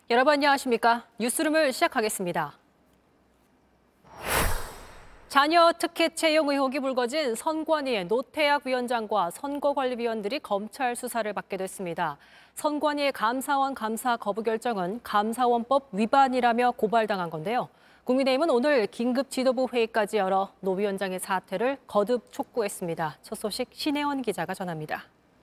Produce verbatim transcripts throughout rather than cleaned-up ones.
여러분 안녕하십니까? 뉴스룸을 시작하겠습니다. 자녀 특혜 채용 의혹이 불거진 선관위의 노태학 위원장과 선거관리위원들이 검찰 수사를 받게 됐습니다. 선관위의 감사원 감사 거부 결정은 감사원법 위반이라며 고발당한 건데요. 국민의힘은 오늘 긴급 지도부 회의까지 열어 노 위원장의 사퇴를 거듭 촉구했습니다. 첫 소식 신혜원 기자가 전합니다.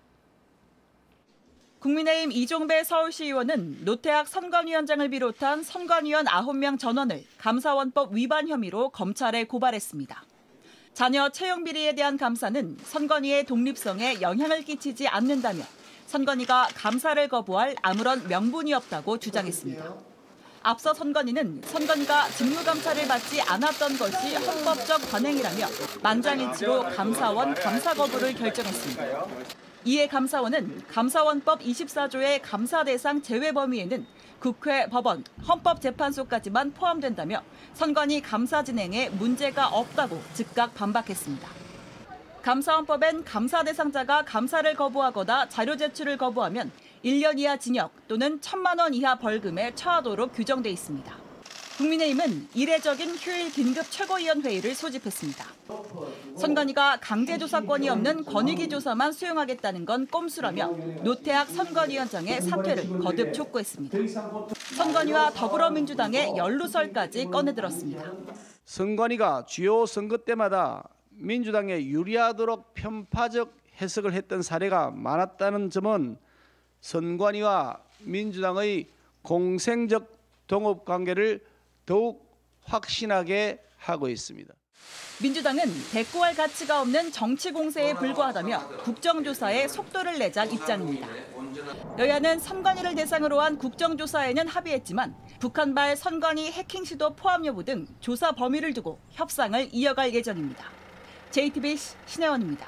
국민의힘 이종배 서울시 의원은 노태학 선관위원장을 비롯한 선관위원 아홉 명 전원을 감사원법 위반 혐의로 검찰에 고발했습니다. 자녀 채용 비리에 대한 감사는 선관위의 독립성에 영향을 끼치지 않는다며 선관위가 감사를 거부할 아무런 명분이 없다고 주장했습니다. 앞서 선관위는 선관위가 직무감사를 받지 않았던 것이 헌법적 관행이라며 만장일치로 감사원 감사 거부를 결정했습니다. 이에 감사원은 감사원법 이십사 조의 감사 대상 제외 범위에는 국회, 법원, 헌법재판소까지만 포함된다며 선관위 감사 진행에 문제가 없다고 즉각 반박했습니다. 감사원법엔 감사 대상자가 감사를 거부하거나 자료 제출을 거부하면 일 년 이하 징역 또는 천만 원 이하 벌금에 처하도록 규정돼 있습니다. 국민의힘은 이례적인 휴일 긴급 최고위원회의를 소집했습니다. 선관위가 강제조사권이 없는 권익위 조사만 수용하겠다는 건 꼼수라며 노태학 선관위원장의 사퇴를 거듭 촉구했습니다. 선관위와 더불어민주당의 연루설까지 꺼내들었습니다. 선관위가 주요 선거 때마다 민주당에 유리하도록 편파적 해석을 했던 사례가 많았다는 점은 선관위와 민주당의 공생적 동업 관계를 더욱 확신하게 하고 있습니다. 민주당은 대꾸할 가치가 없는 정치 공세에 불과하다며 국정조사에 속도를 내자는 입장입니다. 여야는 선관위를 대상으로 한 국정조사에는 합의했지만 북한발 선관위 해킹 시도 포함 여부 등 조사 범위를 두고 협상을 이어갈 예정입니다. 제이티비씨 신혜원입니다.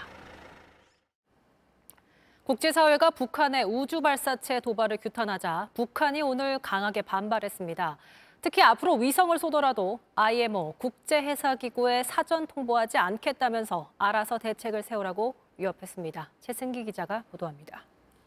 국제사회가 북한의 우주 발사체 도발을 규탄하자 북한이 오늘 강하게 반발했습니다. 특히 앞으로 위성을 쏘더라도 아이엠오 국제해사기구에 사전 통보하지 않겠다면서 알아서 대책을 세우라고 위협했습니다. 최승기 기자가 보도합니다.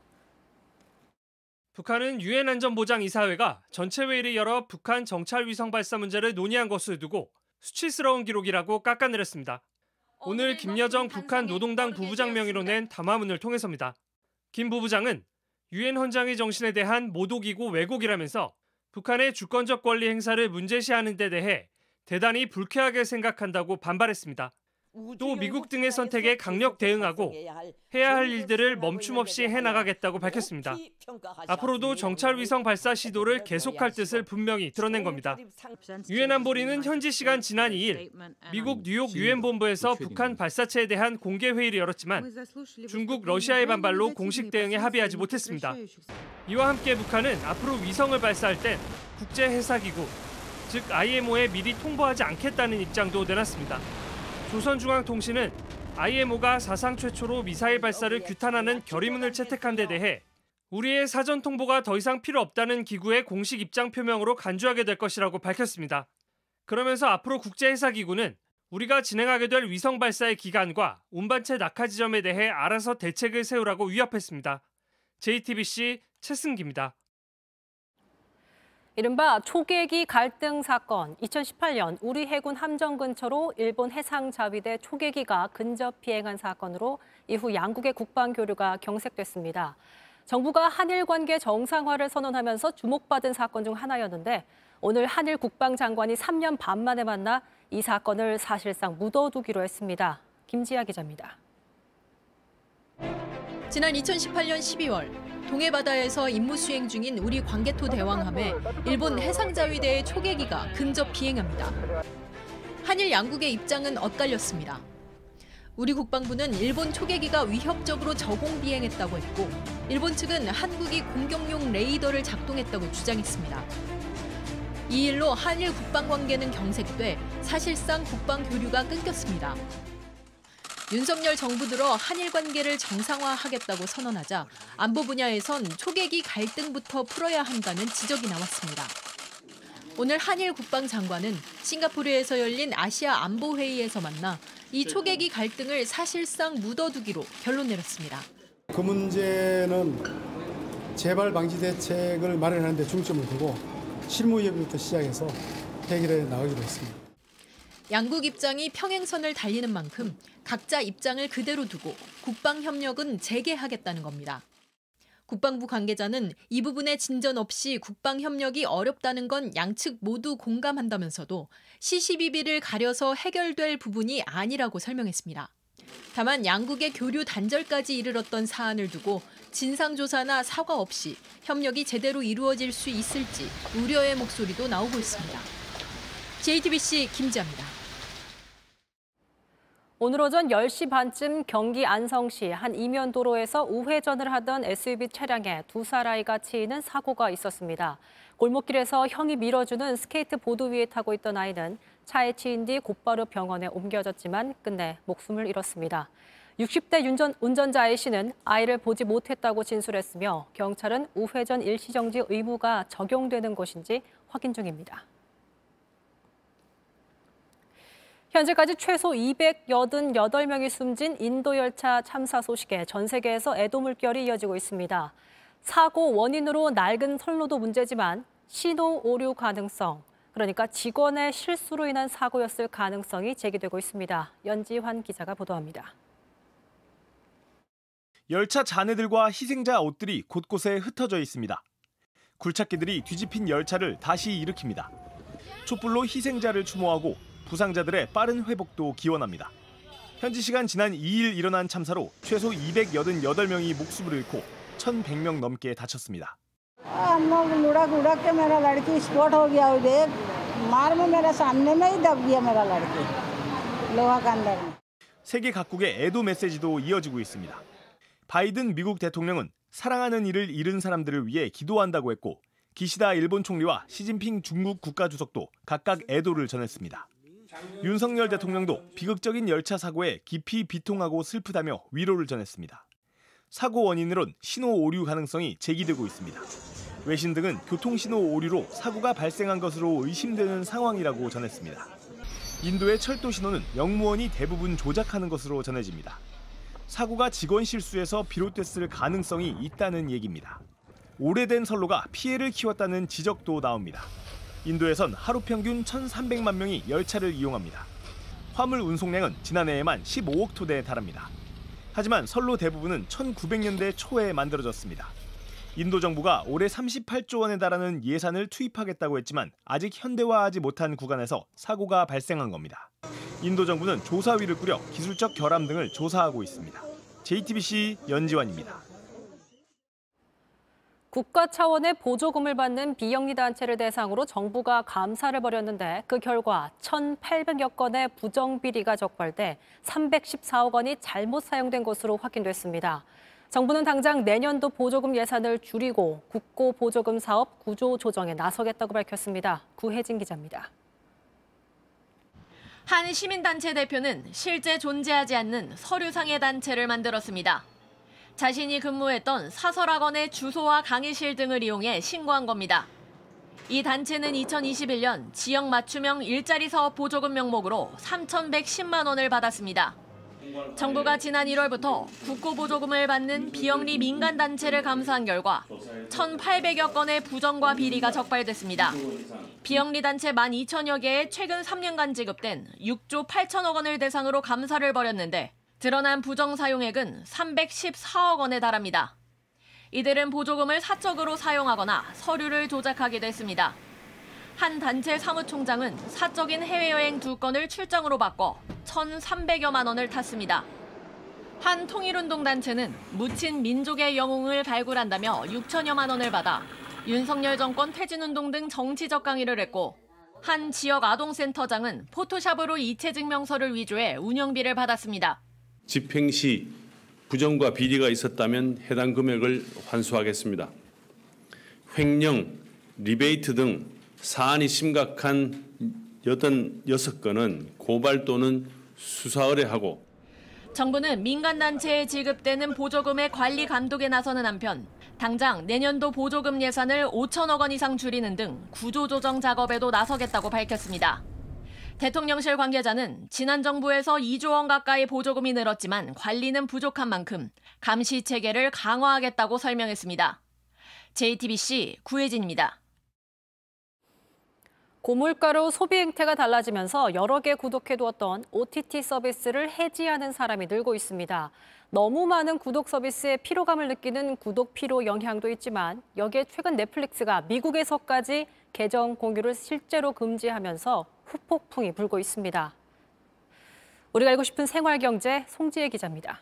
북한은 유엔 안전보장이사회가 전체 회의를 열어 북한 정찰 위성 발사 문제를 논의한 것을 두고 수치스러운 기록이라고 깎아내렸습니다. 오늘 김여정 북한 노동당 부부장 명의로 낸 담화문을 통해서입니다. 김 부부장은 유엔 헌장의 정신에 대한 모독이고 왜곡이라면서 북한의 주권적 권리 행사를 문제시하는 데 대해 대단히 불쾌하게 생각한다고 반발했습니다. 또 미국 등의 선택에 강력 대응하고 해야 할 일들을 멈춤없이 해나가겠다고 밝혔습니다. 앞으로도 정찰위성 발사 시도를 계속할 뜻을 분명히 드러낸 겁니다. 유엔 안보리는 현지 시간 지난 이 일 미국 뉴욕 유엔 본부에서 북한 발사체에 대한 공개 회의를 열었지만 중국, 러시아의 반발로 공식 대응에 합의하지 못했습니다. 이와 함께 북한은 앞으로 위성을 발사할 땐 국제해사기구, 즉 아이엠오에 미리 통보하지 않겠다는 입장도 내놨습니다. 조선중앙통신은 아이엠오가 사상 최초로 미사일 발사를 규탄하는 결의문을 채택한 데 대해 우리의 사전 통보가 더 이상 필요 없다는 기구의 공식 입장 표명으로 간주하게 될 것이라고 밝혔습니다. 그러면서 앞으로 국제해사기구는 우리가 진행하게 될 위성 발사의 기간과 운반체 낙하 지점에 대해 알아서 대책을 세우라고 위협했습니다. 제이티비씨 최승기입니다. 이른바 초계기 갈등 사건. 이천십팔 년 우리 해군 함정 근처로 일본 해상자위대 초계기가 근접 비행한 사건으로 이후 양국의 국방 교류가 경색됐습니다. 정부가 한일 관계 정상화를 선언하면서 주목받은 사건 중 하나였는데 오늘 한일 국방장관이 삼 년 반 만에 만나 이 사건을 사실상 묻어두기로 했습니다. 김지아 기자입니다. 지난 이천십팔 년 십이월 동해 바다에서 임무 수행 중인 우리 광개토 대왕함에 일본 해상자위대의 초계기가 근접 비행합니다. 한일 양국의 입장은 엇갈렸습니다. 우리 국방부는 일본 초계기가 위협적으로 저공 비행했다고 했고 일본 측은 한국이 공격용 레이더를 작동했다고 주장했습니다. 이 일로 한일 국방 관계는 경색돼 사실상 국방 교류가 끊겼습니다. 윤석열 정부 들어 한일 관계를 정상화하겠다고 선언하자 안보 분야에선 초계기 갈등부터 풀어야 한다는 지적이 나왔습니다. 오늘 한일 국방장관은 싱가포르에서 열린 아시아 안보회의에서 만나 이 초계기 갈등을 사실상 묻어두기로 결론 내렸습니다. 그 문제는 재발 방지 대책을 마련하는 데 중점을 두고 실무 협의부터 시작해서 해결해 나가기로 했습니다. 양국 입장이 평행선을 달리는 만큼 각자 입장을 그대로 두고 국방 협력은 재개하겠다는 겁니다. 국방부 관계자는 이 부분에 진전 없이 국방 협력이 어렵다는 건 양측 모두 공감한다면서도 시시비비를 가려서 해결될 부분이 아니라고 설명했습니다. 다만 양국의 교류 단절까지 이르렀던 사안을 두고 진상조사나 사과 없이 협력이 제대로 이루어질 수 있을지 우려의 목소리도 나오고 있습니다. 제이티비씨 김지아입니다. 오늘 오전 열 시 반쯤 경기 안성시 한 이면도로에서 우회전을 하던 에스유브이 차량에 두 살 아이가 치이는 사고가 있었습니다. 골목길에서 형이 밀어주는 스케이트보드 위에 타고 있던 아이는 차에 치인 뒤 곧바로 병원에 옮겨졌지만 끝내 목숨을 잃었습니다. 육십 대 운전, 운전자 A씨는 아이를 보지 못했다고 진술했으며 경찰은 우회전 일시정지 의무가 적용되는 것인지 확인 중입니다. 현재까지 최소 이백팔십팔 명이 숨진 인도 열차 참사 소식에 전 세계에서 애도 물결이 이어지고 있습니다. 사고 원인으로 낡은 선로도 문제지만 신호 오류 가능성, 그러니까 직원의 실수로 인한 사고였을 가능성이 제기되고 있습니다. 연지환 기자가 보도합니다. 열차 잔해들과 희생자 옷들이 곳곳에 흩어져 있습니다. 굴착기들이 뒤집힌 열차를 다시 일으킵니다. 촛불로 희생자를 추모하고 부상자들의 빠른 회복도 기원합니다. 현지 시간 지난 이 일 일어난 참사로 최소 이백팔십팔 명이 목숨을 잃고 천백 명 넘게 다쳤습니다. 세계 각국의 애도 메시지도 이어지고 있습니다. 바이든 미국 대통령은 사랑하는 이를 잃은 사람들을 위해 기도한다고 했고 기시다 일본 총리와 시진핑 중국 국가주석도 각각 애도를 전했습니다. 윤석열 대통령도 비극적인 열차 사고에 깊이 비통하고 슬프다며 위로를 전했습니다. 사고 원인으론 신호 오류 가능성이 제기되고 있습니다. 외신 등은 교통신호 오류로 사고가 발생한 것으로 의심되는 상황이라고 전했습니다. 인도의 철도 신호는 영무원이 대부분 조작하는 것으로 전해집니다. 사고가 직원 실수에서 비롯됐을 가능성이 있다는 얘기입니다. 오래된 선로가 피해를 키웠다는 지적도 나옵니다. 인도에선 하루 평균 천삼백만 명이 열차를 이용합니다. 화물 운송량은 지난해에만 십오억 톤대에 달합니다. 하지만 선로 대부분은 천구백 년대 초에 만들어졌습니다. 인도 정부가 올해 삼십팔조 원에 달하는 예산을 투입하겠다고 했지만 아직 현대화하지 못한 구간에서 사고가 발생한 겁니다. 인도 정부는 조사위를 꾸려 기술적 결함 등을 조사하고 있습니다. 제이티비씨 연지환입니다. 국가 차원의 보조금을 받는 비영리 단체를 대상으로 정부가 감사를 벌였는데 그 결과 천팔백여 건의 부정비리가 적발돼 삼백십사억 원이 잘못 사용된 것으로 확인됐습니다. 정부는 당장 내년도 보조금 예산을 줄이고 국고 보조금 사업 구조 조정에 나서겠다고 밝혔습니다. 구혜진 기자입니다. 한 시민단체 대표는 실제 존재하지 않는 서류상의 단체를 만들었습니다. 자신이 근무했던 사설학원의 주소와 강의실 등을 이용해 신고한 겁니다. 이 단체는 이천이십일 년 지역 맞춤형 일자리 사업 보조금 명목으로 삼천백십만 원을 받았습니다. 정부가 지난 일월부터 국고 보조금을 받는 비영리 민간단체를 감사한 결과 천팔백여 건의 부정과 비리가 적발됐습니다. 비영리 단체 만 이천여 개에 최근 삼 년간 지급된 육조 팔천억 원을 대상으로 감사를 벌였는데 드러난 부정 사용액은 삼백십사억 원에 달합니다. 이들은 보조금을 사적으로 사용하거나 서류를 조작하기도 했습니다. 한 단체 사무총장은 사적인 해외여행 두 건을 출장으로 바꿔 천삼백여만 원을 탔습니다. 한 통일운동 단체는 묻힌 민족의 영웅을 발굴한다며 육천여만 원을 받아 윤석열 정권 퇴진운동 등 정치적 강의를 했고 한 지역 아동센터장은 포토샵으로 이체증명서를 위조해 운영비를 받았습니다. 집행 시 부정과 비리가 있었다면 해당 금액을 환수하겠습니다. 횡령, 리베이트 등 사안이 심각한 여든여섯 건은 고발 또는 수사 의뢰하고 정부는 민간단체에 지급되는 보조금의 관리 감독에 나서는 한편 당장 내년도 보조금 예산을 오천억 원 이상 줄이는 등 구조조정 작업에도 나서겠다고 밝혔습니다. 대통령실 관계자는 지난 정부에서 이조 원 가까이 보조금이 늘었지만 관리는 부족한 만큼 감시 체계를 강화하겠다고 설명했습니다. 제이티비씨 구혜진입니다. 고물가로 소비 행태가 달라지면서 여러 개 구독해두었던 오티티 서비스를 해지하는 사람이 늘고 있습니다. 너무 많은 구독 서비스에 피로감을 느끼는 구독 피로 영향도 있지만 여기에 최근 넷플릭스가 미국에서까지 계정 공유를 실제로 금지하면서 후폭풍이 불고 있습니다. 우리가 알고 싶은 생활경제 송지혜 기자입니다.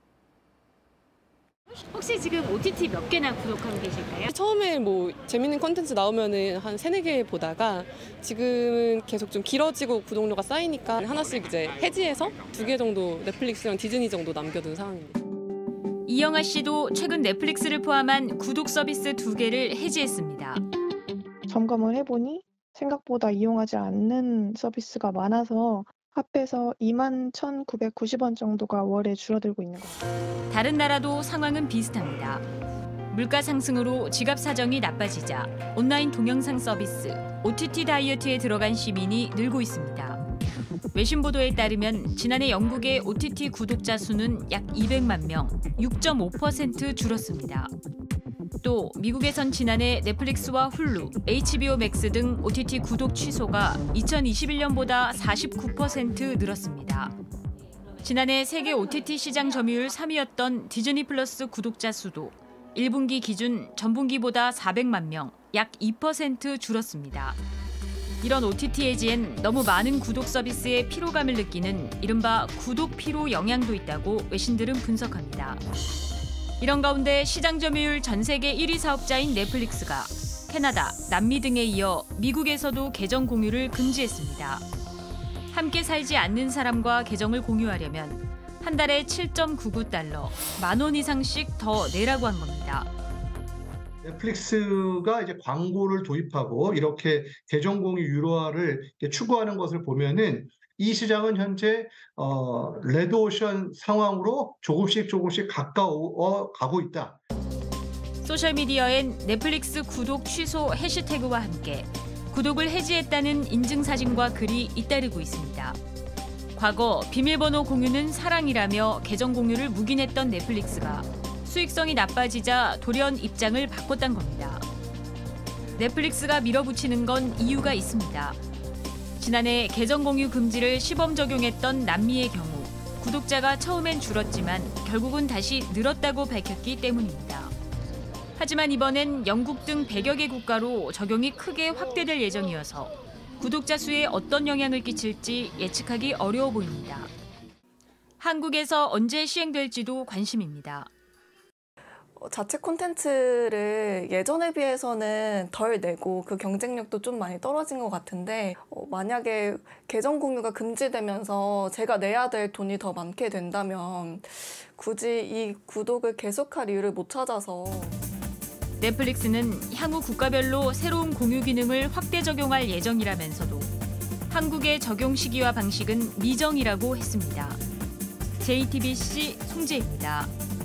혹시 지금 오티티 몇 개나 구독하고 계실까요? 처음에 뭐 재밌는 콘텐츠 나오면은 한 세네 개 보다가 지금은 계속 좀 길어지고 구독료가 쌓이니까 하나씩 이제 해지해서 두 개 정도 넷플릭스랑 디즈니 정도 남겨둔 상황입니다. 이영아 씨도 최근 넷플릭스를 포함한 구독 서비스 두 개를 해지했습니다. 점검을 해보니 생각보다 이용하지 않는 서비스가 많아서 합해서 이만 천구백구십 원 정도가 월에 줄어들고 있는 것 같아요. 다른 나라도 상황은 비슷합니다. 물가 상승으로 지갑 사정이 나빠지자 온라인 동영상 서비스 오티티 다이어트에 들어간 시민이 늘고 있습니다. 외신 보도에 따르면 지난해 영국의 오티티 구독자 수는 약 이백만 명, 육 점 오 퍼센트 줄었습니다. 또 미국에선 지난해 넷플릭스와 훌루, 에이치비오 맥스 등 오티티 구독 취소가 이천이십일 년보다 사십구 퍼센트 늘었습니다. 지난해 세계 오티티 시장 점유율 삼 위였던 디즈니 플러스 구독자 수도 일 분기 기준 전분기보다 사백만 명, 약 이 퍼센트 줄었습니다. 이런 오티티 해지엔 너무 많은 구독 서비스에 피로감을 느끼는 이른바 구독 피로 영향도 있다고 외신들은 분석합니다. 이런 가운데 시장 점유율 전 세계 일 위 사업자인 넷플릭스가 캐나다, 남미 등에 이어 미국에서도 계정 공유를 금지했습니다. 함께 살지 않는 사람과 계정을 공유하려면 한 달에 칠 점 구구 달러, 만 원 이상씩 더 내라고 한 겁니다. 넷플릭스가 이제 광고를 도입하고 이렇게 계정 공유 유료화를 추구하는 것을 보면은 이 시장은 현재 어, 레드오션 상황으로 조금씩 조금씩 가까워 가고 있다. 소셜미디어엔 넷플릭스 구독 취소 해시태그와 함께 구독을 해지했다는 인증사진과 글이 잇따르고 있습니다. 과거 비밀번호 공유는 사랑이라며 계정 공유를 묵인했던 넷플릭스가 수익성이 나빠지자 돌연 입장을 바꿨단 겁니다. 넷플릭스가 밀어붙이는 건 이유가 있습니다. 지난해 계정 공유 금지를 시범 적용했던 남미의 경우 구독자가 처음엔 줄었지만 결국은 다시 늘었다고 밝혔기 때문입니다. 하지만 이번엔 영국 등 백여 개 국가로 적용이 크게 확대될 예정이어서 구독자 수에 어떤 영향을 끼칠지 예측하기 어려워 보입니다. 한국에서 언제 시행될지도 관심입니다. 자체 콘텐츠를 예전에 비해서는 덜 내고 그 경쟁력도 좀 많이 떨어진 것 같은데 어, 만약에 계정 공유가 금지되면서 제가 내야 될 돈이 더 많게 된다면 굳이 이 구독을 계속할 이유를 못 찾아서 넷플릭스는 향후 국가별로 새로운 공유 기능을 확대 적용할 예정이라면서도 한국의 적용 시기와 방식은 미정이라고 했습니다. 제이티비씨 송지혜입니다.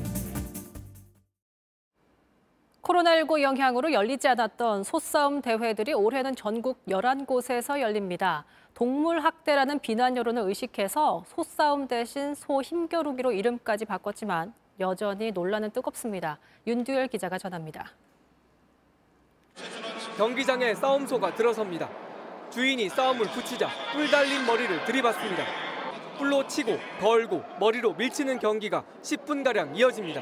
코로나십구 영향으로 열리지 않았던 소싸움 대회들이 올해는 전국 열한 곳에서 열립니다. 동물 학대라는 비난 여론을 의식해서 소싸움 대신 소 힘겨루기로 이름까지 바꿨지만 여전히 논란은 뜨겁습니다. 윤두열 기자가 전합니다. 경기장에 싸움소가 들어섭니다. 주인이 싸움을 붙이자 뿔 달린 머리를 들이받습니다. 뿔로 치고 걸고 머리로 밀치는 경기가 십 분가량 이어집니다.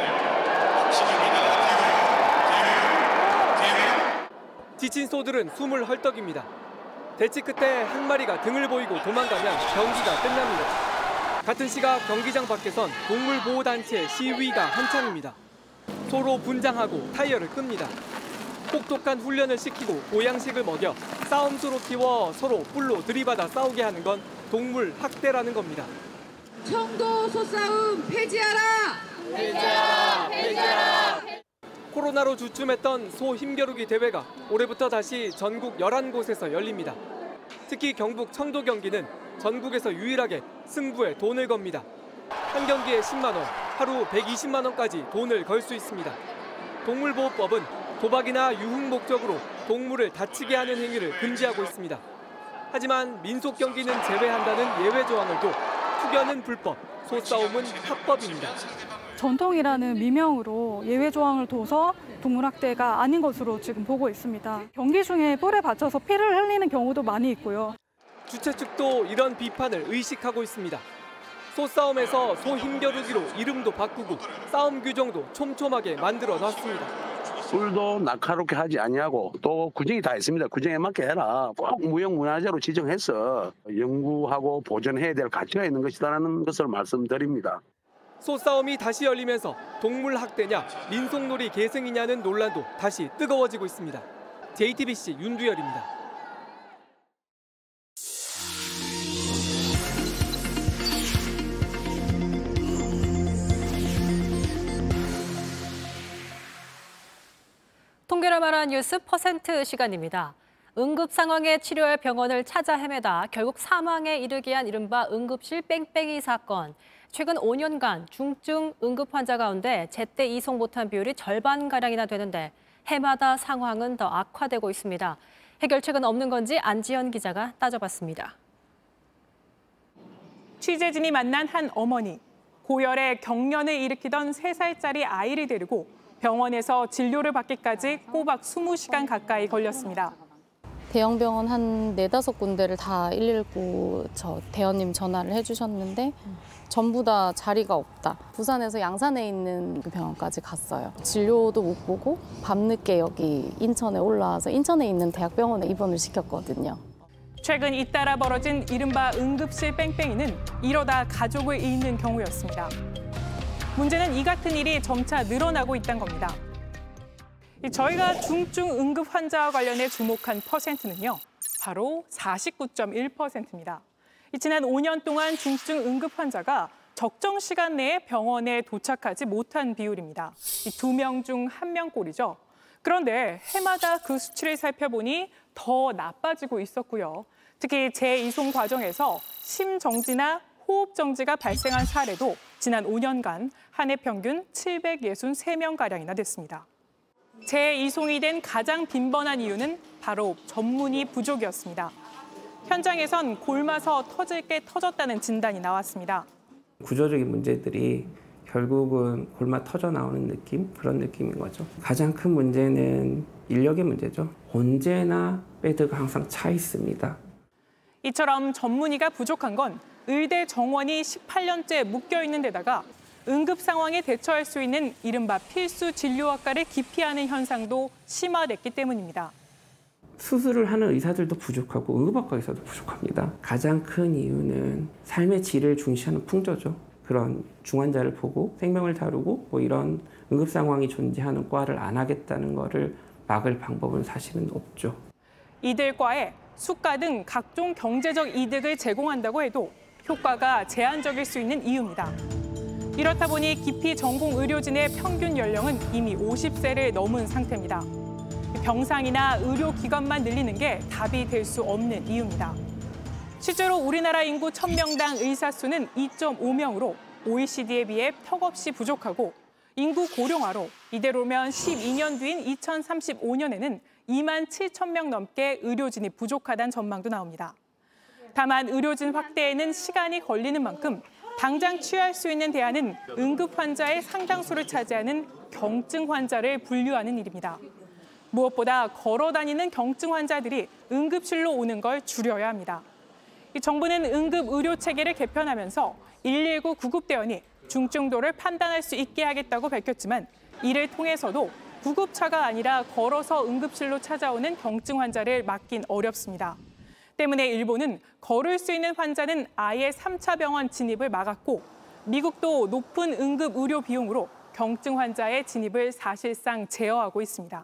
지친 소들은 숨을 헐떡입니다. 대치 끝에 한 마리가 등을 보이고 도망가면 경기가 끝납니다. 같은 시각 경기장 밖에선 동물보호단체 시위가 한창입니다. 소로 분장하고 타이어를 끕니다. 혹독한 훈련을 시키고 보양식을 먹여 싸움소로 키워 서로 뿔로 들이받아 싸우게 하는 건 동물 학대라는 겁니다. 청도 소싸움 폐지하라! 폐지하라! 폐지하라! 코로나로 주춤했던 소 힘겨루기 대회가 올해부터 다시 전국 열한 곳에서 열립니다. 특히 경북 청도 경기는 전국에서 유일하게 승부에 돈을 겁니다. 한 경기에 십만 원, 하루 백이십만 원까지 돈을 걸 수 있습니다. 동물보호법은 도박이나 유흥 목적으로 동물을 다치게 하는 행위를 금지하고 있습니다. 하지만 민속 경기는 제외한다는 예외 조항을 둬 투견은 불법, 소싸움은 합법입니다. 전통이라는 미명으로 예외 조항을 둬서 동물학대가 아닌 것으로 지금 보고 있습니다. 경기 중에 뿔에 받쳐서 피를 흘리는 경우도 많이 있고요. 주최 측도 이런 비판을 의식하고 있습니다. 소싸움에서 소 힘겨루기로 이름도 바꾸고 싸움 규정도 촘촘하게 만들어 놨습니다. 뿔도 날카롭게 하지 아니하고 또 규정이 다 있습니다. 규정에 맞게 해라. 꼭 무형문화재로 지정해서 연구하고 보존해야 될 가치가 있는 것이다라는 것을 말씀드립니다. 소싸움이 다시 열리면서 동물 학대냐 민속놀이 계승이냐는 논란도 다시 뜨거워지고 있습니다. 제이티비씨 윤두열입니다. 통계를 말한 뉴스 퍼센트 시간입니다. 응급 상황에 치료할 병원을 찾아 헤매다 결국 사망에 이르게 한 이른바 응급실 뺑뺑이 사건. 최근 오 년간 중증 응급 환자 가운데 제때 이송 못한 비율이 절반가량이나 되는데 해마다 상황은 더 악화되고 있습니다. 해결책은 없는 건지 안지연 기자가 따져봤습니다. 취재진이 만난 한 어머니. 고열에 경련을 일으키던 세 살짜리 아이를 데리고 병원에서 진료를 받기까지 꼬박 이십 시간 가까이 걸렸습니다. 대형 병원 한 네다섯 군데를 다 일일구 저 대원님 전화를 해주셨는데 전부 다 자리가 없다. 부산에서 양산에 있는 그 병원까지 갔어요. 진료도 못 보고 밤늦게 여기 인천에 올라와서 인천에 있는 대학병원에 입원을 시켰거든요. 최근 잇따라 벌어진 이른바 응급실 뺑뺑이는 이러다 가족을 잃는 경우였습니다. 문제는 이 같은 일이 점차 늘어나고 있다는 겁니다. 저희가 중증 응급 환자와 관련해 주목한 퍼센트는요, 바로 사십구 점 일 퍼센트입니다. 지난 오 년 동안 중증 응급 환자가 적정 시간 내에 병원에 도착하지 못한 비율입니다. 두 명 중 한 명꼴이죠. 그런데 해마다 그 수치를 살펴보니 더 나빠지고 있었고요. 특히 재이송 과정에서 심정지나 호흡 정지가 발생한 사례도 지난 오 년간 한 해 평균 칠백육십삼 명가량이나 됐습니다. 재이송이 된 가장 빈번한 이유는 바로 전문의 부족이었습니다. 현장에선 골마서 터질 게 터졌다는 진단이 나왔습니다. 구조적인 문제들이 결국은 골마 터져 나오는 느낌, 그런 느낌인 거죠. 가장 큰 문제는 인력의 문제죠. 언제나 베드가 항상 차 있습니다. 이처럼 전문의가 부족한 건 의대 정원이 십팔 년째 묶여 있는 데다가 응급 상황에 대처할 수 있는 이른바 필수 진료학과를 기피하는 현상도 심화됐기 때문입니다. 수술을 하는 의사들도 부족하고 응급학과 의사도 부족합니다. 가장 큰 이유는 삶의 질을 중시하는 풍조죠. 그런 중환자를 보고 생명을 다루고 뭐 이런 응급 상황이 존재하는 과를 안 하겠다는 거를 막을 방법은 사실은 없죠. 이들 과에 수가 등 각종 경제적 이득을 제공한다고 해도 효과가 제한적일 수 있는 이유입니다. 이렇다 보니 기피 전공 의료진의 평균 연령은 이미 오십 세를 넘은 상태입니다. 병상이나 의료기관만 늘리는 게 답이 될 수 없는 이유입니다. 실제로 우리나라 인구 천 명당 의사 수는 이 점 오 명으로 오이시디에 비해 턱없이 부족하고 인구 고령화로 이대로면 십이 년 뒤인 이천삼십오 년에는 이만 칠천 명 넘게 의료진이 부족하다는 전망도 나옵니다. 다만 의료진 확대에는 시간이 걸리는 만큼 당장 취할 수 있는 대안은 응급 환자의 상당수를 차지하는 경증 환자를 분류하는 일입니다. 무엇보다 걸어 다니는 경증 환자들이 응급실로 오는 걸 줄여야 합니다. 정부는 응급 의료 체계를 개편하면서 일일구 구급대원이 중증도를 판단할 수 있게 하겠다고 밝혔지만 이를 통해서도 구급차가 아니라 걸어서 응급실로 찾아오는 경증 환자를 막긴 어렵습니다. 때문에 일본은 걸을 수 있는 환자는 아예 삼 차 병원 진입을 막았고 미국도 높은 응급 의료 비용으로 경증 환자의 진입을 사실상 제어하고 있습니다.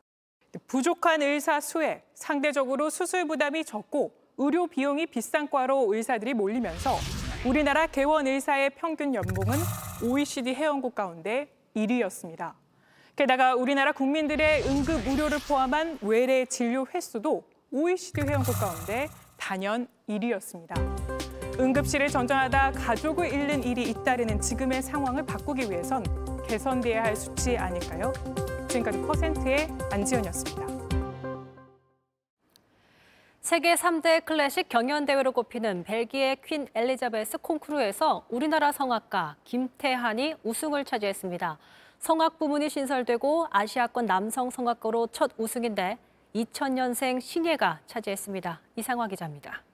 부족한 의사 수에 상대적으로 수술 부담이 적고 의료 비용이 비싼 과로 의사들이 몰리면서 우리나라 개원 의사의 평균 연봉은 오이시디 회원국 가운데 일 위였습니다. 게다가 우리나라 국민들의 응급 의료를 포함한 외래 진료 횟수도 오이시디 회원국 가운데 단연 일 위였습니다. 응급실을 전전하다 가족을 잃는 일이 잇따르는 지금의 상황을 바꾸기 위해선 개선돼야 할 수치 아닐까요? 지금까지 퍼센트의 안지연이었습니다. 세계 삼 대 클래식 경연대회로 꼽히는 벨기에 퀸 엘리자베스 콩쿠르에서 우리나라 성악가 김태한이 우승을 차지했습니다. 성악 부문이 신설되고 아시아권 남성 성악가로 첫 우승인데 이천 년생 신예가 차지했습니다. 이상화 기자입니다.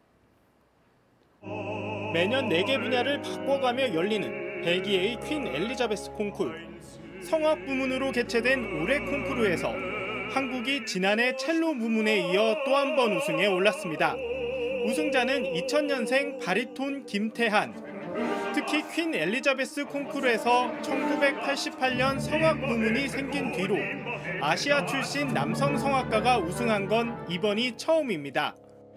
매년 네 개 분야를 바꿔가며 열리는 벨기에의 퀸 엘리자베스 콩쿠르. 성악 부문으로 개최된 올해 콩쿠르에서 한국이 지난해 첼로 부문에 이어 또 한 번 우승에 올랐습니다. 우승자는 이천 년생 바리톤 김태한. 특히 퀸 엘리자베스 콩쿠르에서 천구백팔십팔 년 성악 부문이 생긴 뒤로 아시아 출신 남성 성악가가 우승한 건 이번이 처음입니다.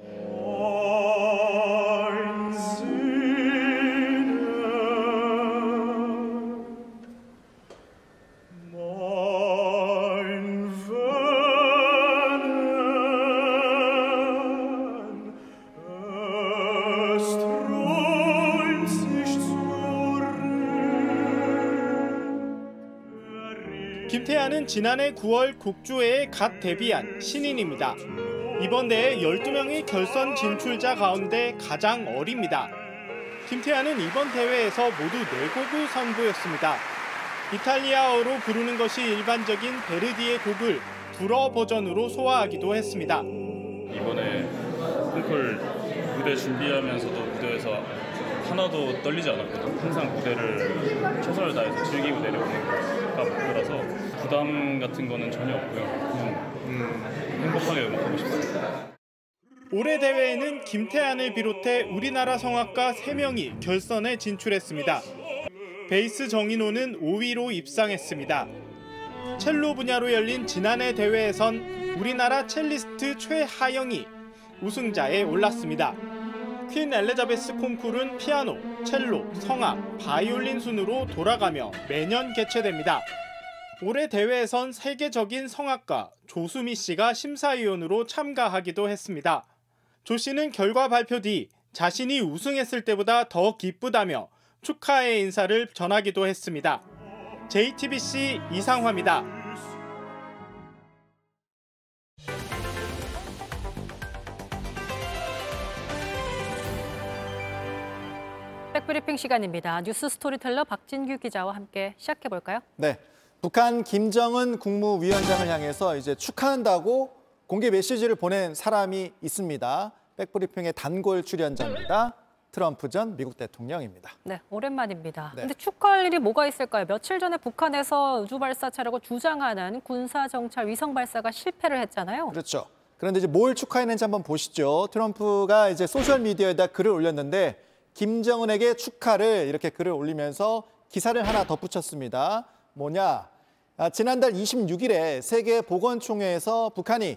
김태한은 지난해 구월 곡조회에 갓 데뷔한 신인입니다. 이번 대회 열두 명의 결선 진출자 가운데 가장 어립니다. 김태한은 이번 대회에서 모두 네 곡을 선보였습니다. 이탈리아어로 부르는 것이 일반적인 베르디의 곡을 불어 버전으로 소화하기도 했습니다. 이번에 콩쿨 무대 준비하면서도 무대에서 하나도 떨리지 않았거든요. 항상 무대를 최선을 다해서 즐기고 내려오는 거가 목표라서 부담 같은 거는 전혀 없고요. 그냥 음, 행복하게 음악하고 싶습니다. 올해 대회에는 김태한을 비롯해 우리나라 성악가 세 명이 결선에 진출했습니다. 베이스 정인호는 오 위로 입상했습니다. 첼로 분야로 열린 지난해 대회에선 우리나라 첼리스트 최하영이 우승자에 올랐습니다. 퀸 엘리자베스 콩쿠르는 피아노, 첼로, 성악, 바이올린 순으로 돌아가며 매년 개최됩니다. 올해 대회에선 세계적인 성악가 조수미 씨가 심사위원으로 참가하기도 했습니다. 조 씨는 결과 발표 뒤 자신이 우승했을 때보다 더 기쁘다며 축하의 인사를 전하기도 했습니다. 제이티비씨 이상화입니다. 백브리핑 시간입니다. 뉴스 스토리텔러 박진규 기자와 함께 시작해볼까요? 네, 북한 김정은 국무위원장을 향해서 이제 축하한다고 공개 메시지를 보낸 사람이 있습니다. 백브리핑의 단골 출연자입니다. 트럼프 전 미국 대통령입니다. 네, 오랜만입니다. 네. 근데 축하할 일이 뭐가 있을까요? 며칠 전에 북한에서 우주 발사차라고 주장하는 군사 정찰 위성 발사가 실패를 했잖아요. 그렇죠. 그런데 이제 뭘 축하했는지 한번 보시죠. 트럼프가 이제 소셜 미디어에다 글을 올렸는데 김정은에게 축하를 이렇게 글을 올리면서 기사를 하나 덧붙였습니다. 뭐냐? 아, 지난달 이십육 일에 세계보건총회에서 북한이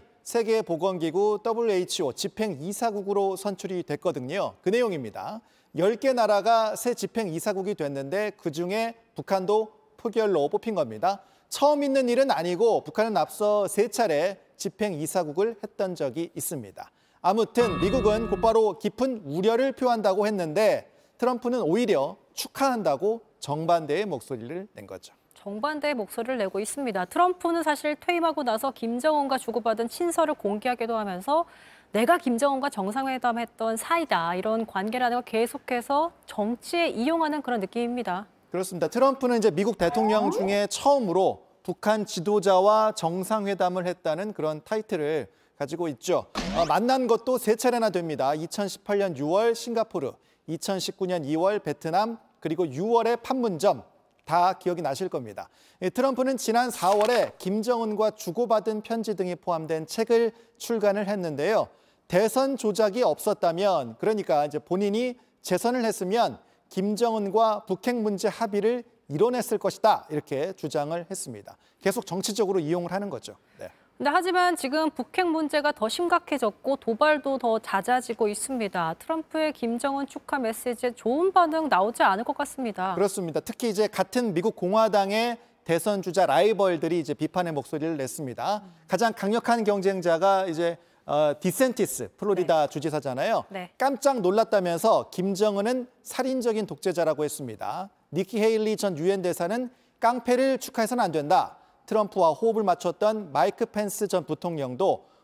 세계보건기구 더블유에이치오 집행이사국으로 선출이 됐거든요. 그 내용입니다. 열 개 나라가 새 집행이사국이 됐는데 그중에 북한도 표결로 뽑힌 겁니다. 처음 있는 일은 아니고 북한은 앞서 세 차례 집행이사국을 했던 적이 있습니다. 아무튼 미국은 곧바로 깊은 우려를 표한다고 했는데 트럼프는 오히려 축하한다고 정반대의 목소리를 낸 거죠. 정반대의 목소리를 내고 있습니다. 트럼프는 사실 퇴임하고 나서 김정은과 주고받은 친서를 공개하기도 하면서 내가 김정은과 정상회담했던 사이다. 이런 관계라는 걸 계속해서 정치에 이용하는 그런 느낌입니다. 그렇습니다. 트럼프는 이제 미국 대통령 중에 처음으로 북한 지도자와 정상회담을 했다는 그런 타이틀을 가지고 있죠. 어, 만난 것도 세 차례나 됩니다. 이천십팔 년 유월 싱가포르, 이천십구 년 이월 베트남, 그리고 유월에 판문점. 다 기억이 나실 겁니다. 트럼프는 지난 사월에 김정은과 주고받은 편지 등이 포함된 책을 출간을 했는데요. 대선 조작이 없었다면, 그러니까 이제 본인이 재선을 했으면 김정은과 북핵 문제 합의를 이뤄냈을 것이다. 이렇게 주장을 했습니다. 계속 정치적으로 이용을 하는 거죠. 네. 근데 하지만 지금 북핵 문제가 더 심각해졌고 도발도 더 잦아지고 있습니다. 트럼프의 김정은 축하 메시지에 좋은 반응 나오지 않을 것 같습니다. 그렇습니다. 특히 이제 같은 미국 공화당의 대선 주자 라이벌들이 이제 비판의 목소리를 냈습니다. 가장 강력한 경쟁자가 이제 어, 디센티스 플로리다 네. 주지사잖아요. 네. 깜짝 놀랐다면서 김정은은 살인적인 독재자라고 했습니다. 니키 헤일리 전 유엔 대사는 깡패를 축하해서는 안 된다. 트럼프와 호흡을 맞췄던 마이크 펜스 전 부통령도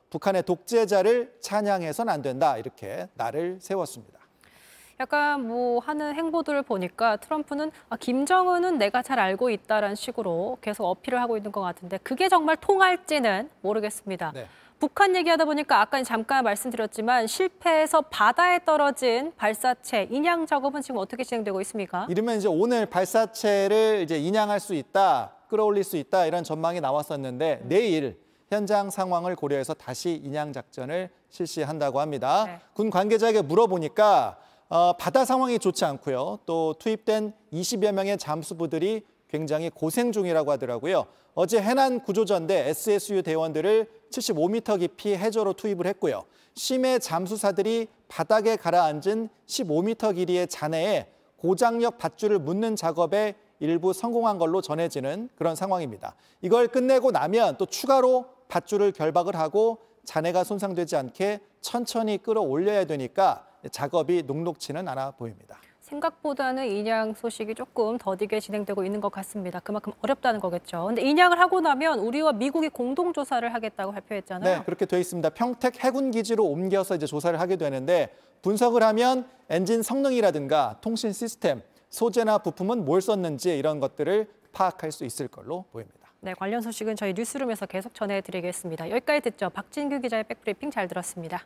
북한의 독재자를 찬양해서는 안 된다 이렇게 날을 세웠습니다. 약간 뭐 하는 행보들을 보니까 트럼프는 아, 김정은은 내가 잘 알고 있다라는 식으로 계속 어필을 하고 있는 것 같은데 그게 정말 통할지는 모르겠습니다. 네. 북한 얘기하다 보니까 아까 잠깐 말씀드렸지만 실패해서 바다에 떨어진 발사체 인양 작업은 지금 어떻게 진행되고 있습니까? 이르면 이제 오늘 발사체를 이제 인양할 수 있다, 끌어올릴 수 있다 이런 전망이 나왔었는데 내일 현장 상황을 고려해서 다시 인양 작전을 실시한다고 합니다. 네. 군 관계자에게 물어보니까 어, 바다 상황이 좋지 않고요. 또 투입된 이십여 명의 잠수부들이 굉장히 고생 중이라고 하더라고요. 어제 해난 구조전대 에스에스유 대원들을 칠십오 미터 깊이 해저로 투입을 했고요. 심해 잠수사들이 바닥에 가라앉은 십오 미터 길이의 잔해에 고장력 밧줄을 묻는 작업에 일부 성공한 걸로 전해지는 그런 상황입니다. 이걸 끝내고 나면 또 추가로 밧줄을 결박을 하고 잔해가 손상되지 않게 천천히 끌어올려야 되니까 작업이 녹록치는 않아 보입니다. 생각보다는 인양 소식이 조금 더디게 진행되고 있는 것 같습니다. 그만큼 어렵다는 거겠죠. 근데 인양을 하고 나면 우리와 미국이 공동 조사를 하겠다고 발표했잖아요. 네, 그렇게 돼 있습니다. 평택 해군 기지로 옮겨서 이제 조사를 하게 되는데 분석을 하면 엔진 성능이라든가 통신 시스템, 소재나 부품은 뭘 썼는지 이런 것들을 파악할 수 있을 걸로 보입니다. 네, 관련 소식은 저희 뉴스룸에서 계속 전해드리겠습니다. 여기까지 듣죠. 박진규 기자의 백브리핑 잘 들었습니다.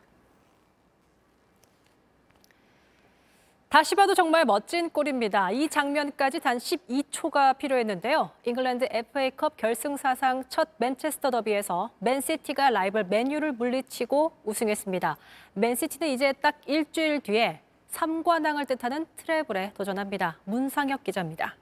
다시 봐도 정말 멋진 골입니다. 이 장면까지 단 십이 초가 필요했는데요. 잉글랜드 에프에이컵 결승 사상 첫 맨체스터 더비에서 맨시티가 라이벌 맨유를 물리치고 우승했습니다. 맨시티는 이제 딱 일주일 뒤에 삼관왕을 뜻하는 트래블에 도전합니다. 문상혁 기자입니다.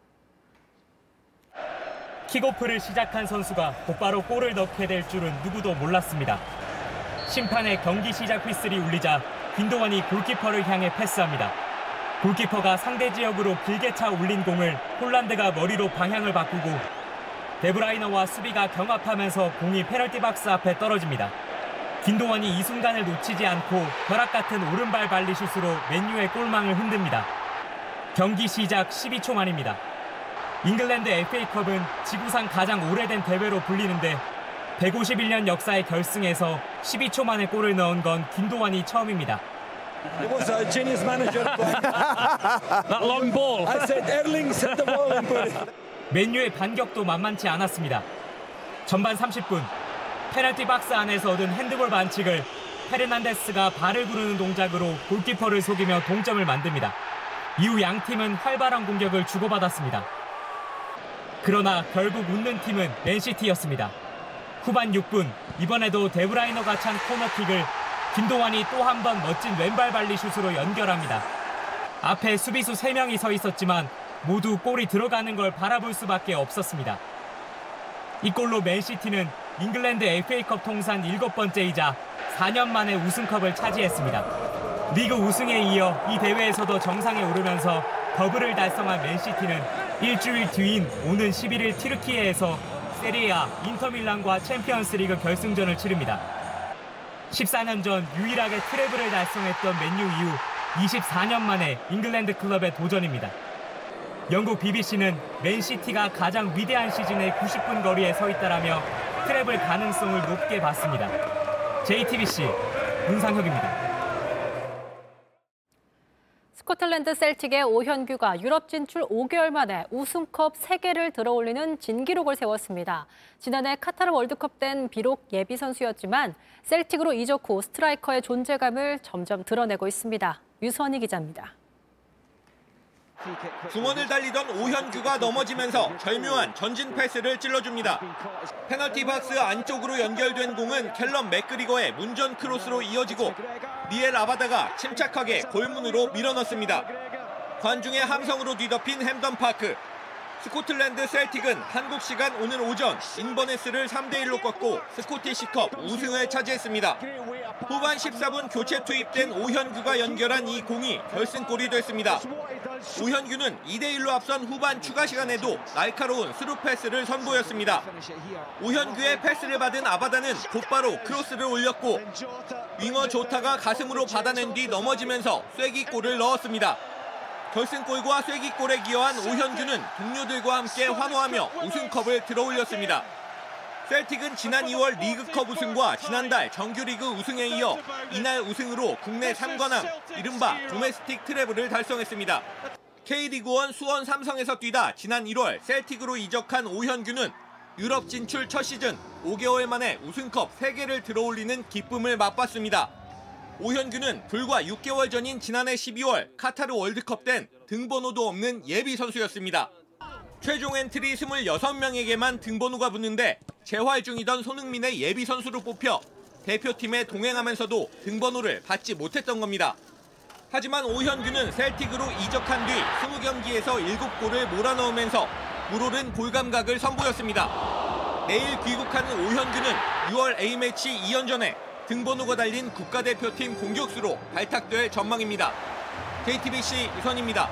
킥오프를 시작한 선수가 곧바로 골을 넣게 될 줄은 누구도 몰랐습니다. 심판의 경기 시작 휘슬이 울리자 균도원이 골키퍼를 향해 패스합니다. 골키퍼가 상대 지역으로 길게 차 올린 공을 홀란드가 머리로 방향을 바꾸고 데브라이너와 수비가 경합하면서 공이 페널티 박스 앞에 떨어집니다. 균도원이 이 순간을 놓치지 않고 벼락 같은 오른발 발리슛으로 맨유의 골망을 흔듭니다. 경기 시작 십이 초 만입니다. 잉글랜드 에프에이컵은 지구상 가장 오래된 대회로 불리는데 백오십일 년 역사의 결승에서 십이 초 만에 골을 넣은 건 균도원이 처음입니다. It was a genius manager. That long ball. I said Erling set the ball and put it. 맨유의 반격도 만만치 않았습니다. 전반 삼십 분 페널티 박스 안에서 얻은 핸드볼 반칙을 페르난데스가 발을 구르는 동작으로 골키퍼를 속이며 동점을 만듭니다. 이후 양 팀은 활발한 공격을 주고받았습니다. 그러나 결국 웃는 팀은 맨시티였습니다. 후반 육 분 이번에도 데브라이너가 찬 코너킥을 균도원이 또 한 번 멋진 왼발 발리 슛으로 연결합니다. 앞에 수비수 세 명이 서 있었지만 모두 골이 들어가는 걸 바라볼 수밖에 없었습니다. 이 골로 맨시티는 잉글랜드 에프에이컵 통산 일곱 번째이자 사 년 만에 우승컵을 차지했습니다. 리그 우승에 이어 이 대회에서도 정상에 오르면서 더블을 달성한 맨시티는 일주일 뒤인 오는 십일 일 튀르키예에서 세리에A 인터밀란과 챔피언스리그 결승전을 치릅니다. 십사 년 전 유일하게 트래블을 달성했던 맨유 이후 이십사 년 만에 잉글랜드 클럽의 도전입니다. 영국 비비씨는 맨시티가 가장 위대한 시즌의 구십 분 거리에 서 있다라며 트래블 가능성을 높게 봤습니다. 제이티비씨 문상혁입니다. 스코틀랜드 셀틱의 오현규가 유럽 진출 오 개월 만에 우승컵 세 개를 들어올리는 진기록을 세웠습니다. 지난해 카타르 월드컵 땐 비록 예비 선수였지만 셀틱으로 이적 후 스트라이커의 존재감을 점점 드러내고 있습니다. 유선희 기자입니다. 중원을 달리던 오현규가 넘어지면서 절묘한 전진 패스를 찔러줍니다. 페널티 박스 안쪽으로 연결된 공은 캘럼 맥그리거의 문전 크로스로 이어지고 니엘 아바다가 침착하게 골문으로 밀어넣습니다. 관중의 함성으로 뒤덮인 햄던 파크. 스코틀랜드 셀틱은 한국 시간 오늘 오전 인버네스를 삼 대 일로 꺾고 스코티시컵 우승을 차지했습니다. 후반 십사 분 교체 투입된 오현규가 연결한 이 공이 결승골이 됐습니다. 오현규는 이 대 일로 앞선 후반 추가 시간에도 날카로운 스루 패스를 선보였습니다. 오현규의 패스를 받은 아바다는 곧바로 크로스를 올렸고 윙어 조타가 가슴으로 받아낸 뒤 넘어지면서 쐐기골을 넣었습니다. 결승골과 쐐기골에 기여한 오현규는 동료들과 함께 환호하며 우승컵을 들어올렸습니다. 셀틱은 지난 이월 리그컵 우승과 지난달 정규리그 우승에 이어 이날 우승으로 국내 삼관왕, 이른바 도메스틱 트래블을 달성했습니다. K리그원 수원 삼성에서 뛰다 지난 일월 셀틱으로 이적한 오현규는 유럽 진출 첫 시즌 오 개월 만에 우승컵 세 개를 들어올리는 기쁨을 맛봤습니다. 오현규는 불과 육 개월 전인 지난해 십이월 카타르 월드컵 땐 등번호도 없는 예비 선수였습니다. 최종 엔트리 이십육 명에게만 등번호가 붙는데 재활 중이던 손흥민의 예비 선수로 뽑혀 대표팀에 동행하면서도 등번호를 받지 못했던 겁니다. 하지만 오현규는 셀틱으로 이적한 뒤 이십 경기에서 일곱 골을 몰아넣으면서 물오른 골 감각을 선보였습니다. 내일 귀국하는 오현규는 유월 A매치 이 연전에 등번호가 달린 국가대표팀 공격수로 발탁될 전망입니다. 제이티비씨 유선입니다.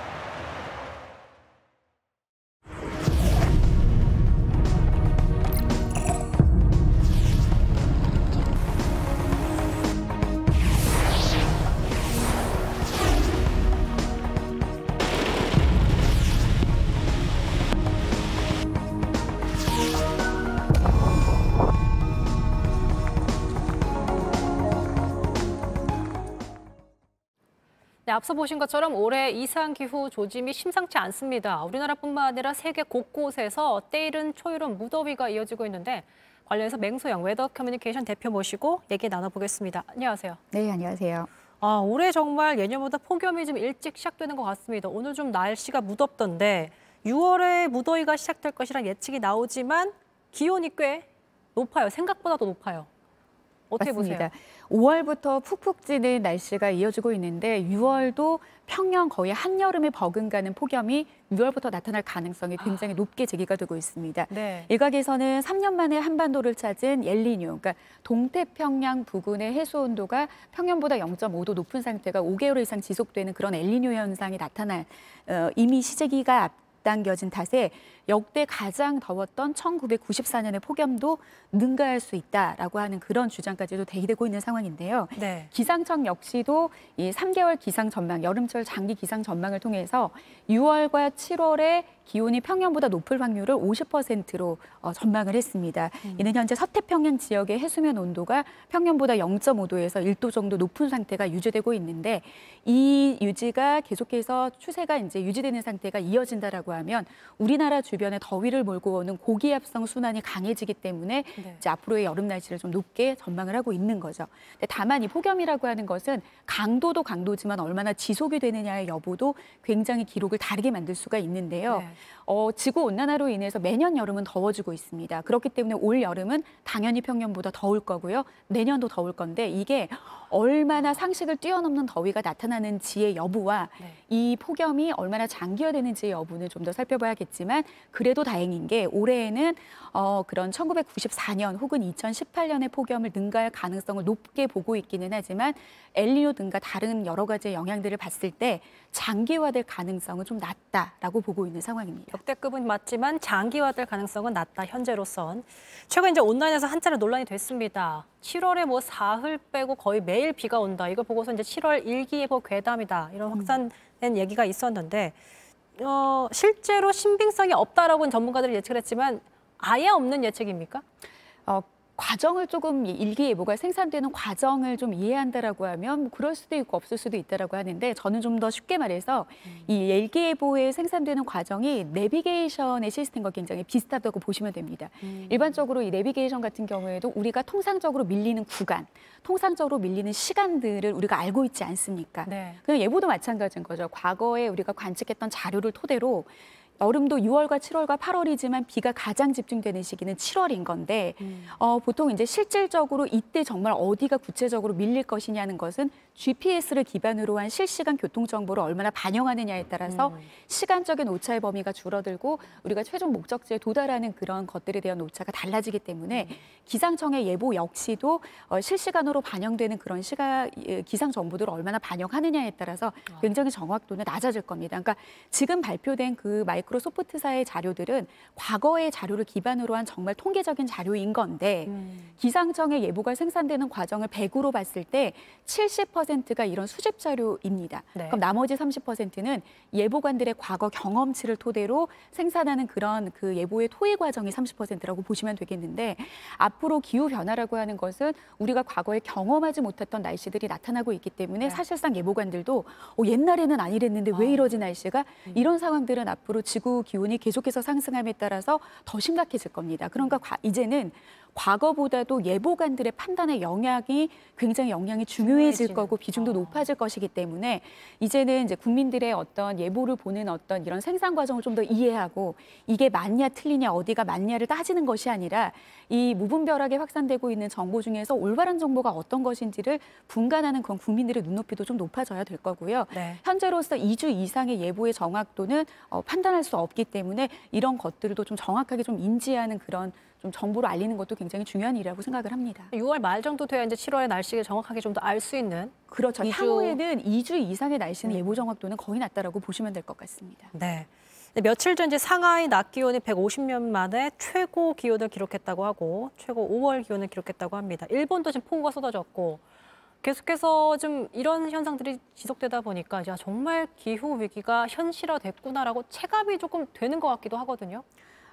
네, 앞서 보신 것처럼 올해 이상기후 조짐이 심상치 않습니다. 우리나라뿐만 아니라 세계 곳곳에서 때이른 초이른 무더위가 이어지고 있는데 관련해서 맹소영 웨더 커뮤니케이션 대표 모시고 얘기 나눠보겠습니다. 안녕하세요. 네, 안녕하세요. 아, 올해 정말 예년보다 폭염이 좀 일찍 시작되는 것 같습니다. 오늘 좀 날씨가 무덥던데 유월에 무더위가 시작될 것이란 예측이 나오지만 기온이 꽤 높아요. 생각보다도 높아요. 어떻게 맞습니다. 보세요? 오월부터 푹푹 찌는 날씨가 이어지고 있는데 유월도 평년 거의 한여름에 버금가는 폭염이 유월부터 나타날 가능성이 굉장히 아. 높게 제기가 되고 있습니다. 네. 일각에서는 삼 년 만에 한반도를 찾은 엘니뇨, 그러니까 동태평양 부근의 해수온도가 평년보다 영 점 오 도 높은 상태가 오 개월 이상 지속되는 그런 엘니뇨 현상이 나타날 어, 이미 시제기가 앞당겨진 탓에 역대 가장 더웠던 천구백구십사 년의 폭염도 능가할 수 있다라고 하는 그런 주장까지도 대기되고 있는 상황인데요. 네. 기상청 역시도 이 삼 개월 기상 전망, 여름철 장기 기상 전망을 통해서 유월과 칠월에 기온이 평년보다 높을 확률을 오십 퍼센트로 어, 전망을 했습니다. 음. 이는 현재 서태평양 지역의 해수면 온도가 평년보다 영 점 오 도에서 일 도 정도 높은 상태가 유지되고 있는데 이 유지가 계속해서 추세가 이제 유지되는 상태가 이어진다라고 하면 우리나라 주변에 더위를 몰고 오는 고기압성 순환이 강해지기 때문에 네. 이제 앞으로의 여름 날씨를 좀 높게 전망을 하고 있는 거죠. 근데 다만 이 폭염이라고 하는 것은 강도도 강도지만 얼마나 지속이 되느냐의 여부도 굉장히 기록을 다르게 만들 수가 있는데요. 네. 어, 지구 온난화로 인해서 매년 여름은 더워지고 있습니다. 그렇기 때문에 올 여름은 당연히 평년보다 더울 거고요. 내년도 더울 건데 이게 얼마나 상식을 뛰어넘는 더위가 나타나는지의 여부와 네. 이 폭염이 얼마나 장기화되는지의 여부는 좀 더 살펴봐야겠지만 그래도 다행인 게 올해에는 어, 그런 천구백구십사 년 혹은 이천십팔 년의 폭염을 능가할 가능성을 높게 보고 있기는 하지만 엘니뇨 등과 다른 여러 가지의 영향들을 봤을 때 장기화될 가능성은 좀 낮다라고 보고 있는 상황입니다. 역대급은 맞지만 장기화될 가능성은 낮다, 현재로선. 최근 이제 온라인에서 한차례 논란이 됐습니다. 칠월에 뭐 사흘 빼고 거의 매일 비가 온다. 이걸 보고서 이제 칠월 일기예보 괴담이다. 이런 확산된 음. 얘기가 있었는데 어, 실제로 신빙성이 없다라고는 전문가들이 예측을 했지만 아예 없는 예측입니까? 어, 과정을 조금 일기예보가 생산되는 과정을 좀 이해한다라고 하면 뭐 그럴 수도 있고 없을 수도 있다라고 하는데 저는 좀 더 쉽게 말해서 음. 이 일기예보에 생산되는 과정이 내비게이션의 시스템과 굉장히 비슷하다고 보시면 됩니다. 음. 일반적으로 이 내비게이션 같은 경우에도 우리가 통상적으로 밀리는 구간, 통상적으로 밀리는 시간들을 우리가 알고 있지 않습니까? 네. 그냥 예보도 마찬가지인 거죠. 과거에 우리가 관측했던 자료를 토대로 여름도 유월과 칠월과 팔월이지만 비가 가장 집중되는 시기는 칠월인 건데 음. 어, 보통 이제 실질적으로 이때 정말 어디가 구체적으로 밀릴 것이냐는 것은 지피에스를 기반으로 한 실시간 교통 정보를 얼마나 반영하느냐에 따라서 음. 시간적인 오차의 범위가 줄어들고 우리가 최종 목적지에 도달하는 그런 것들에 대한 오차가 달라지기 때문에 음. 기상청의 예보 역시도 어, 실시간으로 반영되는 그런 시가, 기상 정보들을 얼마나 반영하느냐에 따라서 굉장히 정확도는 낮아질 겁니다. 그러니까 지금 발표된 그 마이크로 마이크로소프트사의 자료들은 과거의 자료를 기반으로 한 정말 통계적인 자료인 건데 음. 기상청의 예보가 생산되는 과정을 백으로 봤을 때 칠십 퍼센트가 이런 수집 자료입니다. 네. 그럼 나머지 삼십 퍼센트는 예보관들의 과거 경험치를 토대로 생산하는 그런 그 예보의 토의 과정이 삼십 퍼센트라고 보시면 되겠는데 앞으로 기후 변화라고 하는 것은 우리가 과거에 경험하지 못했던 날씨들이 나타나고 있기 때문에 네. 사실상 예보관들도 어, 옛날에는 아니랬는데 왜 이러지 날씨가 음. 이런 상황들은 앞으로 지구 기온이 계속해서 상승함에 따라서 더 심각해질 겁니다. 그러니까 과, 이제는 과거보다도 예보관들의 판단의 영향이 굉장히 영향이 중요해질 거고 비중도 높아질 것이기 때문에 이제는 이제 국민들의 어떤 예보를 보는 어떤 이런 생산 과정을 좀 더 이해하고 이게 맞냐 틀리냐 어디가 맞냐를 따지는 것이 아니라 이 무분별하게 확산되고 있는 정보 중에서 올바른 정보가 어떤 것인지를 분간하는 그런 국민들의 눈높이도 좀 높아져야 될 거고요. 네. 현재로서 이 주 이상의 예보의 정확도는 어, 판단할 수 없기 때문에 이런 것들도 좀 정확하게 좀 인지하는 그런 좀 정보를 알리는 것도 굉장히 중요한 일이라고 생각을 합니다. 유월 말 정도 돼야 이제 칠월의 날씨를 정확하게 좀 더 알 수 있는. 그렇죠. 이 주... 향후에는 이 주 이상의 날씨는 음. 예보 정확도는 거의 낮다라고 보시면 될 것 같습니다. 네. 며칠 전 이제 상하이 낮 기온이 백오십 년 만에 최고 기온을 기록했다고 하고 최고 오월 기온을 기록했다고 합니다. 일본도 지금 폭우가 쏟아졌고 계속해서 좀 이런 현상들이 지속되다 보니까 이제 정말 기후 위기가 현실화됐구나라고 체감이 조금 되는 것 같기도 하거든요.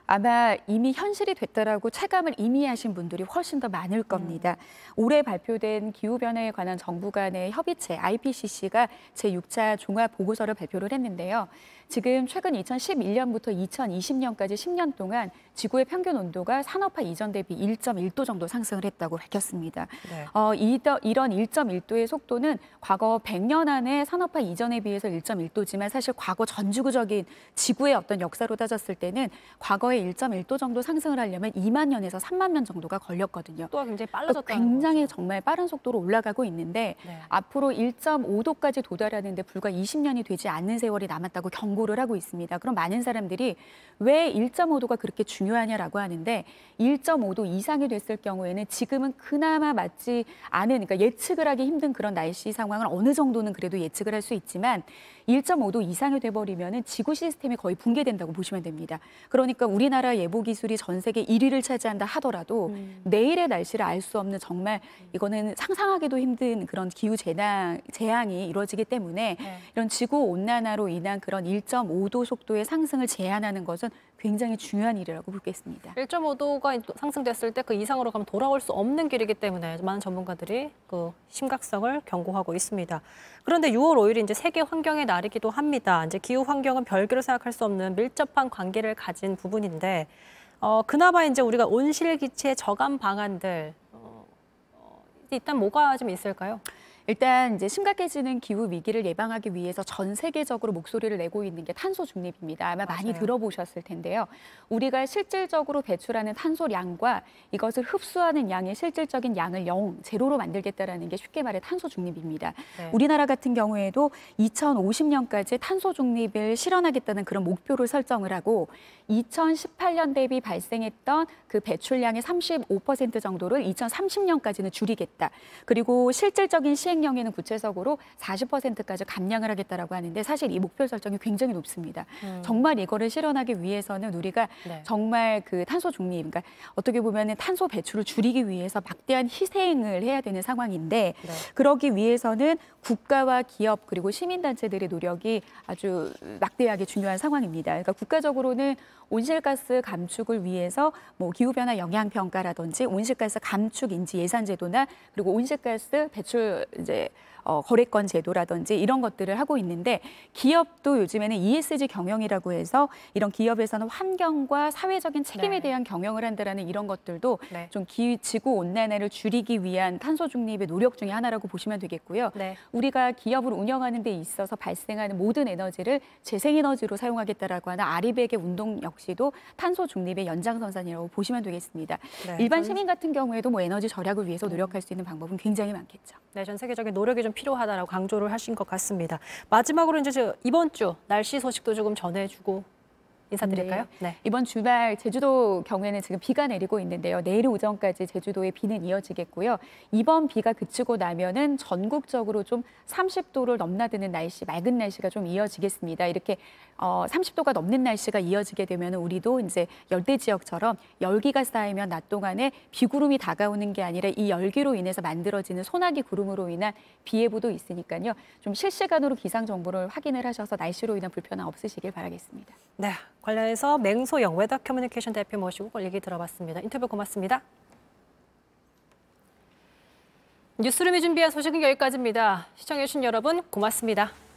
아마 이미 현실이 됐다라고 체감을 이미 하신 분들이 훨씬 더 많을 겁니다. 음. 올해 발표된 기후변화에 관한 정부 간의 협의체 아이피씨씨가 제육 차 종합 보고서를 발표를 했는데요. 지금 최근 이천십일 년부터 이천이십 년까지 십 년 동안 지구의 평균 온도가 산업화 이전 대비 일 점 일 도 정도 상승을 했다고 밝혔습니다. 네. 어, 이, 이런 일 점 일 도의 속도는 과거 백 년 안에 산업화 이전에 비해서 일 점 일 도지만 사실 과거 전지구적인 지구의 어떤 역사로 따졌을 때는 과거에 일 점 일 도 정도 상승을 하려면 이만 년에서 삼만 년 정도가 걸렸거든요. 또 굉장히 빨라졌다는 굉장히 거죠. 정말 빠른 속도로 올라가고 있는데 네. 앞으로 일 점 오 도까지 도달하는데 불과 이십 년이 되지 않는 세월이 남았다고 경고를 하고 있습니다. 그럼 많은 사람들이 왜 일 점 오 도가 그렇게 중요하냐라고 하는데 일 점 오 도 이상이 됐을 경우에는 지금은 그나마 맞지 않은 그러니까 예측을 하기 힘든 그런 날씨 상황을 어느 정도는 그래도 예측을 할 수 있지만 일 점 오 도 이상이 돼버리면은 지구 시스템이 거의 붕괴된다고 보시면 됩니다. 그러니까 우리나라 예보 기술이 전 세계 일 위를 차지한다 하더라도 음. 내일의 날씨를 알 수 없는 정말 이거는 상상하기도 힘든 그런 기후 재앙, 재앙이 이루어지기 때문에 네. 이런 지구 온난화로 인한 그런 일 점 오 도 속도의 상승을 제한하는 것은 굉장히 중요한 일이라고 보겠습니다. 일 점 오 도가 상승됐을 때 그 이상으로 가면 돌아올 수 없는 길이기 때문에 많은 전문가들이 그 심각성을 경고하고 있습니다. 그런데 유월 오일이 이제 세계 환경의 날이기도 합니다. 이제 기후 환경은 별개로 생각할 수 없는 밀접한 관계를 가진 부분인데 어, 그나마 이제 우리가 온실기체 저감 방안들 어, 어, 일단 뭐가 좀 있을까요? 일단 이제 심각해지는 기후 위기를 예방하기 위해서 전 세계적으로 목소리를 내고 있는 게 탄소 중립입니다. 아마 많이 맞아요. 들어보셨을 텐데요. 우리가 실질적으로 배출하는 탄소량과 이것을 흡수하는 양의 실질적인 양을 영, 제로로 만들겠다라는 게 쉽게 말해 탄소 중립입니다. 네. 우리나라 같은 경우에도 이천오십 년까지 탄소 중립을 실현하겠다는 그런 목표를 설정을 하고 이천십팔 년 대비 발생했던 그 배출량의 삼십오 퍼센트 정도를 이천삼십 년까지는 줄이겠다. 그리고 실질적인 시행 행령에는 구체적으로 사십 퍼센트까지 감량을 하겠다라고 하는데 사실 이 목표 설정이 굉장히 높습니다. 음. 정말 이거를 실현하기 위해서는 우리가 네. 정말 그 탄소 중립, 그러니까 어떻게 보면은 탄소 배출을 줄이기 위해서 막대한 희생을 해야 되는 상황인데 네. 그러기 위해서는 국가와 기업 그리고 시민단체들의 노력이 아주 막대하게 중요한 상황입니다. 그러니까 국가적으로는 온실가스 감축을 위해서 뭐 기후변화 영향평가라든지 온실가스 감축 인지 예산 제도나 그리고 온실가스 배출 이제 어, 거래권 제도라든지 이런 것들을 하고 있는데 기업도 요즘에는 이에스지 경영이라고 해서 이런 기업에서는 환경과 사회적인 책임에 네. 대한 경영을 한다라는 이런 것들도 네. 좀 기, 지구 온난화를 줄이기 위한 탄소 중립의 노력 중에 하나라고 보시면 되겠고요. 네. 우리가 기업을 운영하는 데 있어서 발생하는 모든 에너지를 재생에너지로 사용하겠다라고 하는 아리백의 운동 역시도 탄소 중립의 연장선상이라고 보시면 되겠습니다. 네. 일반 시민 같은 경우에도 뭐 에너지 절약을 위해서 노력할 수 있는 방법은 굉장히 많겠죠. 네, 전 세계적인 노력이 좀 필요하다라고 강조를 하신 것 같습니다. 마지막으로 이제 저 이번 주 날씨 소식도 조금 전해주고 인사드릴까요? 네. 네. 이번 주말 제주도 경우에는 지금 비가 내리고 있는데요. 내일 오전까지 제주도에 비는 이어지겠고요. 이번 비가 그치고 나면은 전국적으로 좀 삼십 도를 넘나드는 날씨, 맑은 날씨가 좀 이어지겠습니다. 이렇게 어, 삼십 도가 넘는 날씨가 이어지게 되면 우리도 이제 열대 지역처럼 열기가 쌓이면 낮 동안에 비구름이 다가오는 게 아니라 이 열기로 인해서 만들어지는 소나기 구름으로 인한 비 예보도 있으니까요. 좀 실시간으로 기상 정보를 확인을 하셔서 날씨로 인한 불편함 없으시길 바라겠습니다. 네, 관련해서 맹소영 웨더 커뮤니케이션 대표 모시고 얘기 들어봤습니다. 인터뷰 고맙습니다. 뉴스룸이 준비한 소식은 여기까지입니다. 시청해주신 여러분 고맙습니다.